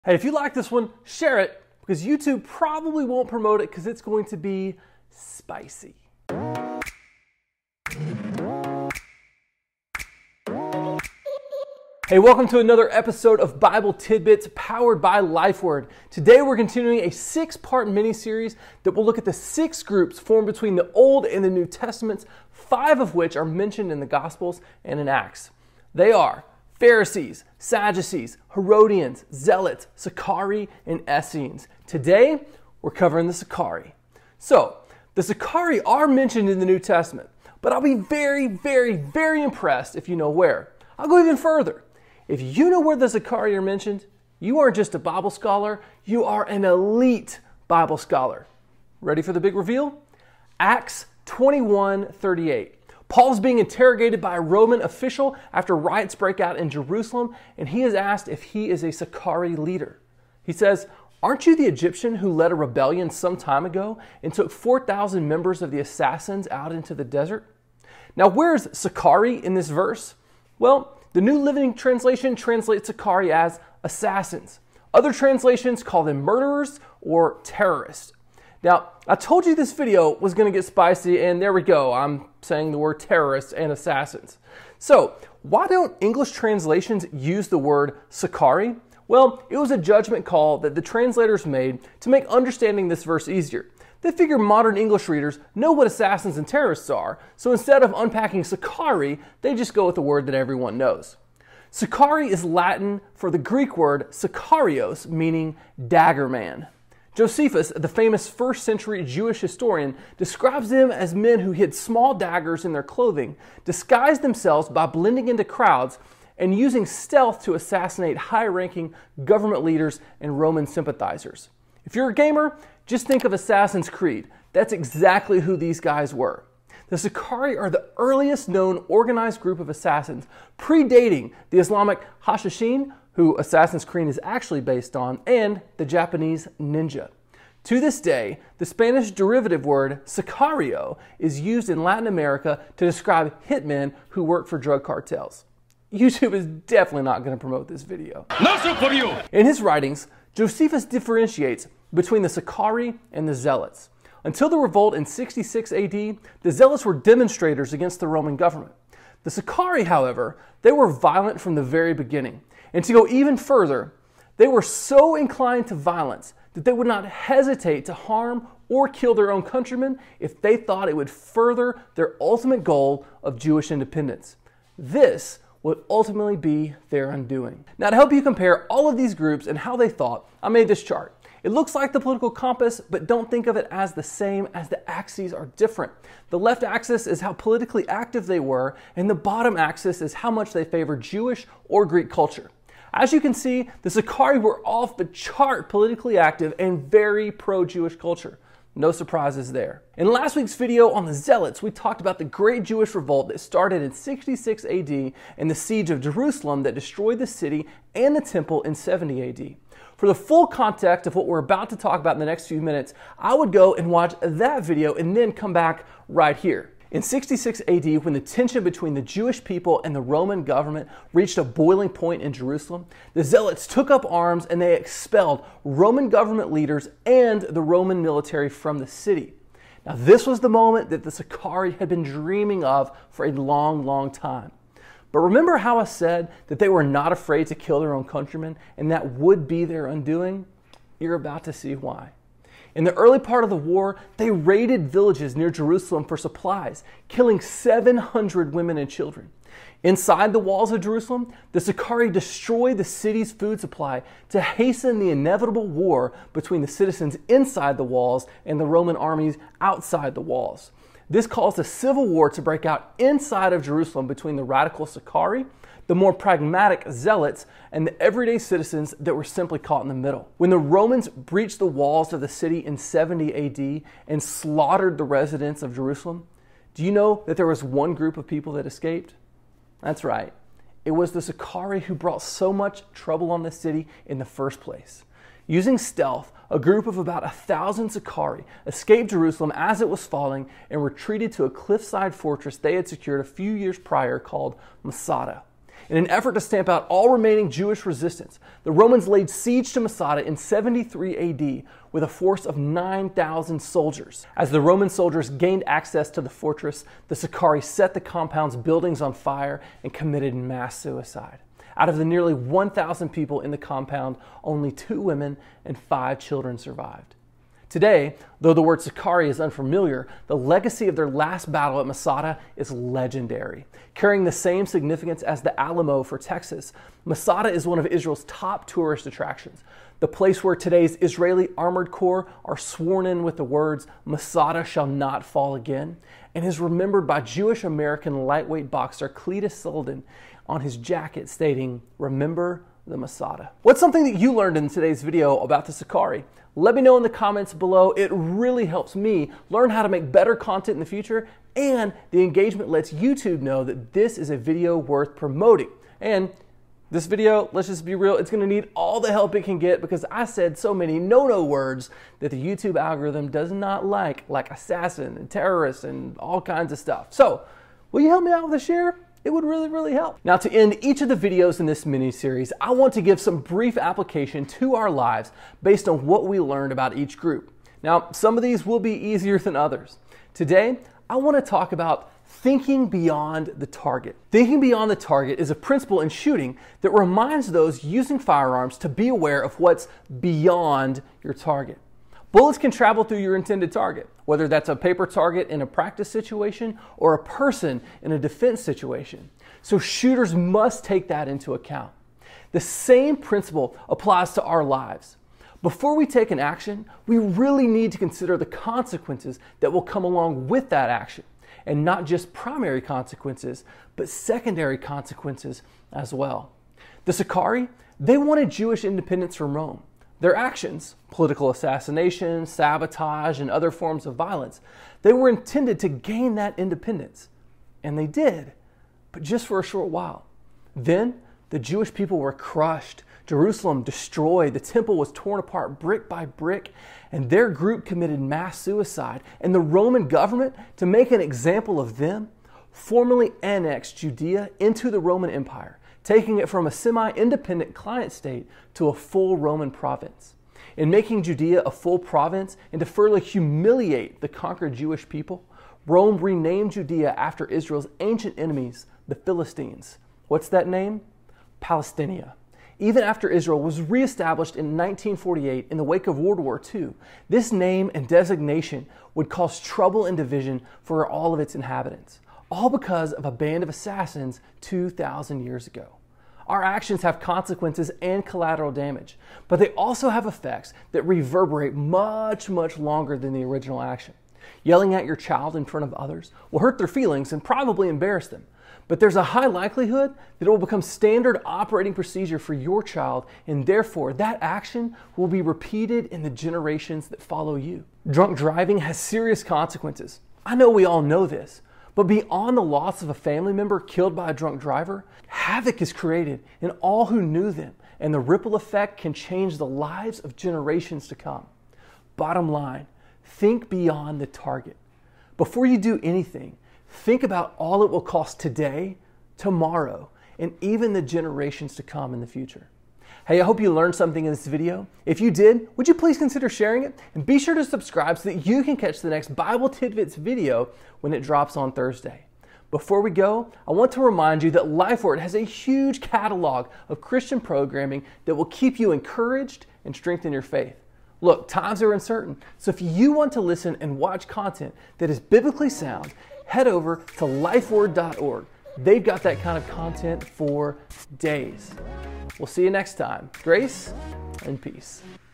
Hey, if you like this one, share it, because YouTube probably won't promote it because it's going to be spicy. Hey, welcome to another episode of Bible Tidbits powered by LifeWord. Today we're continuing a 6-part mini-series that will look at the 6 groups formed between the Old and the New Testaments, 5 of which are mentioned in the Gospels and in Acts. They are Pharisees, Sadducees, Herodians, Zealots, Sicarii, and Essenes. Today, we're covering the Sicarii. So, the Sicarii are mentioned in the New Testament, but I'll be very, very impressed if you know where. I'll go even further. If you know where the Sicarii are mentioned, you aren't just a Bible scholar, you are an elite Bible scholar. Ready for the big reveal? Acts 21:38. Paul's being interrogated by a Roman official after riots break out in Jerusalem, and he is asked if he is a Sicarii leader. He says, "Aren't you the Egyptian who led a rebellion some time ago and took 4,000 members of the assassins out into the desert?" Now, where's Sicarii in this verse? Well, the New Living Translation translates Sicarii as assassins. Other translations call them murderers or terrorists. Now, I told you this video was going to get spicy, and there we go. I'm saying the word terrorists and assassins. So, why don't English translations use the word Sicarii? Well, it was a judgment call that the translators made to make understanding this verse easier. They figure modern English readers know what assassins and terrorists are, so instead of unpacking Sicarii, they just go with the word that everyone knows. Sicarii is Latin for the Greek word Sicarios, meaning dagger man. Josephus, the famous first-century Jewish historian, describes them as men who hid small daggers in their clothing, disguised themselves by blending into crowds, and using stealth to assassinate high-ranking government leaders and Roman sympathizers. If you're a gamer, just think of Assassin's Creed. That's exactly who these guys were. The Sicarii are the earliest known organized group of assassins, predating the Islamic Hashishin, who Assassin's Creed is actually based on, and the Japanese ninja. To this day, the Spanish derivative word sicario is used in Latin America to describe hitmen who work for drug cartels. YouTube is definitely not going to promote this video. Nothing for you! In his writings, Josephus differentiates between the Sicarii and the Zealots. Until the revolt in 66 AD, the Zealots were demonstrators against the Roman government. The Sicarii, however, they were violent from the very beginning. And to go even further, they were so inclined to violence that they would not hesitate to harm or kill their own countrymen if they thought it would further their ultimate goal of Jewish independence. This would ultimately be their undoing. Now, to help you compare all of these groups and how they thought, I made this chart. It looks like the political compass, but don't think of it as the same, as the axes are different. The left axis is how politically active they were, and the bottom axis is how much they favored Jewish or Greek culture. As you can see, the Sicarii were off the chart politically active and very pro-Jewish culture. No surprises there. In last week's video on the Zealots, we talked about the Great Jewish Revolt that started in 66 AD and the siege of Jerusalem that destroyed the city and the temple in 70 AD. For the full context of what we're about to talk about in the next few minutes, I would go and watch that video and then come back right here. In 66 AD, when the tension between the Jewish people and the Roman government reached a boiling point in Jerusalem, the Zealots took up arms and they expelled Roman government leaders and the Roman military from the city. Now, this was the moment that the Sicarii had been dreaming of for a long time. But remember how I said that they were not afraid to kill their own countrymen and that would be their undoing? You're about to see why. In the early part of the war, they raided villages near Jerusalem for supplies, killing 700 women and children. Inside the walls of Jerusalem, the Sicarii destroyed the city's food supply to hasten the inevitable war between the citizens inside the walls and the Roman armies outside the walls. This caused a civil war to break out inside of Jerusalem between the radical Sicarii, the more pragmatic Zealots, and the everyday citizens that were simply caught in the middle. When the Romans breached the walls of the city in 70 AD and slaughtered the residents of Jerusalem, do you know that there was one group of people that escaped? That's right. It was the Sicarii who brought so much trouble on the city in the first place. Using stealth, a group of about 1,000 Sicarii escaped Jerusalem as it was falling and retreated to a cliffside fortress they had secured a few years prior called Masada. In an effort to stamp out all remaining Jewish resistance, the Romans laid siege to Masada in 73 AD with a force of 9,000 soldiers. As the Roman soldiers gained access to the fortress, the Sicarii set the compound's buildings on fire and committed mass suicide. Out of the nearly 1,000 people in the compound, only 2 women and 5 children survived. Today, though the word Sicarii is unfamiliar, the legacy of their last battle at Masada is legendary. Carrying the same significance as the Alamo for Texas, Masada is one of Israel's top tourist attractions, the place where today's Israeli Armored Corps are sworn in with the words, "Masada shall not fall again," and is remembered by Jewish American lightweight boxer Cletus Sullivan on his jacket stating, "Remember the Masada." What's something that you learned in today's video about the Sicarii? Let me know in the comments below. It really helps me learn how to make better content in the future, and the engagement lets YouTube know that this is a video worth promoting. And this video, let's just be real, it's going to need all the help it can get because I said so many no-no words that the YouTube algorithm does not like assassin and terrorist and all kinds of stuff. So, will you help me out with a share? It would really help. Now, to end each of the videos in this mini-series, I want to give some brief application to our lives based on what we learned about each group. Now, some of these will be easier than others. Today, I want to talk about thinking beyond the target. Thinking beyond the target is a principle in shooting that reminds those using firearms to be aware of what's beyond your target. Bullets can travel through your intended target, whether that's a paper target in a practice situation or a person in a defense situation. So shooters must take that into account. The same principle applies to our lives. Before we take an action, we really need to consider the consequences that will come along with that action, and not just primary consequences, but secondary consequences as well. The Sicarii, they wanted Jewish independence from Rome. Their actions, political assassination, sabotage, and other forms of violence, they were intended to gain that independence. And they did, but just for a short while. Then, the Jewish people were crushed, Jerusalem destroyed, the temple was torn apart brick by brick, and their group committed mass suicide. And the Roman government, to make an example of them, formally annexed Judea into the Roman Empire, taking it from a semi-independent client state to a full Roman province. In making Judea a full province and to further humiliate the conquered Jewish people, Rome renamed Judea after Israel's ancient enemies, the Philistines. What's that name? Palestinia. Even after Israel was reestablished in 1948 in the wake of World War II, this name and designation would cause trouble and division for all of its inhabitants, all because of a band of assassins 2,000 years ago. Our actions have consequences and collateral damage, but they also have effects that reverberate much longer than the original action. Yelling at your child in front of others will hurt their feelings and probably embarrass them, but there's a high likelihood that it will become standard operating procedure for your child, and therefore that action will be repeated in the generations that follow you. Drunk driving has serious consequences. I know we all know this, but beyond the loss of a family member killed by a drunk driver, havoc is created in all who knew them, and the ripple effect can change the lives of generations to come. Bottom line, think beyond the target. Before you do anything, think about all it will cost today, tomorrow, and even the generations to come in the future. Hey, I hope you learned something in this video. If you did, would you please consider sharing it? And be sure to subscribe so that you can catch the next Bible Tidbits video when it drops on Thursday. Before we go, I want to remind you that LifeWord has a huge catalog of Christian programming that will keep you encouraged and strengthen your faith. Look, times are uncertain, so if you want to listen and watch content that is biblically sound, head over to lifeword.org. They've got that kind of content for days. We'll see you next time. Grace and peace.